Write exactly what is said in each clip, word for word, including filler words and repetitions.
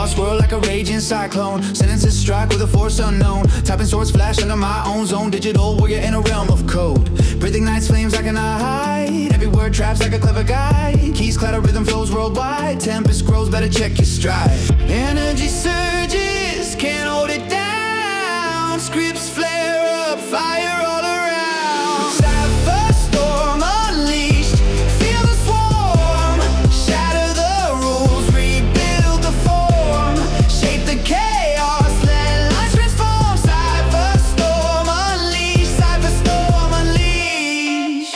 swirl like a raging cyclone. Sentences strike with a force unknown. Typing swords flash under my own zone. Digital warrior in a realm of code. Breath ignites flames I cannot hide. Every word traps like a clever guide. Keys clatter, rhythm flows worldwide. Tempest grows, better check your stride. Energy surges, can't hold it down. Scripts flare up, fire all around. Cypher storm unleashed, feel the swarm. Shatter the rules, rebuild the form. Shape the chaos, let lines transform. Cypher storm unleashed, cypher storm unleashed.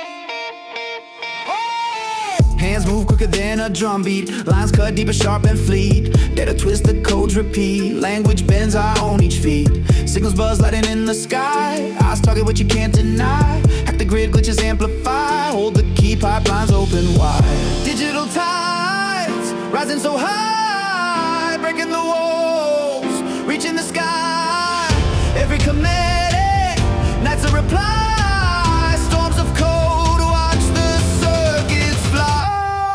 Hands move quicker than a drumbeat. Lines cut deeper, sharp and fleet. Data twist, the codes repeat. Language bends, I own each feet. Signals buzz, lighting in the sky. Eyes target what you can't deny. Hack the grid, glitches amplify. Hold the key, pipelines open wide. Digital tides, rising so high. Breaking the walls, reaching the sky. Every comedic, nights a reply. Storms of code, watch the circuits fly.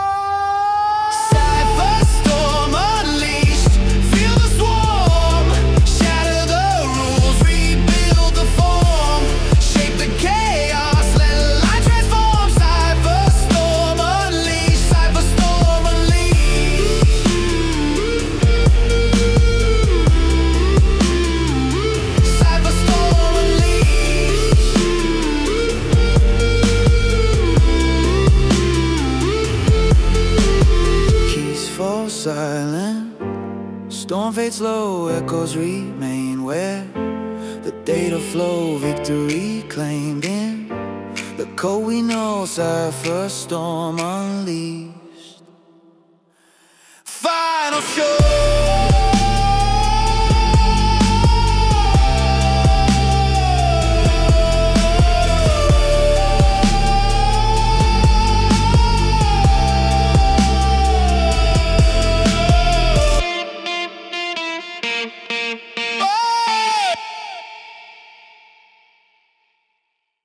Cypher storm unleashed, feel the swarm. Shatter the rules, rebuild the form. Shape the chaos, let light transform. Cypher storm unleashed, cypher storm unleashed. Cypher storm unleashed. Keys fall silent, storm fades low, echoes remain where the data flow, victory claimed in the code we know. Cypher storm unleashed. Final show.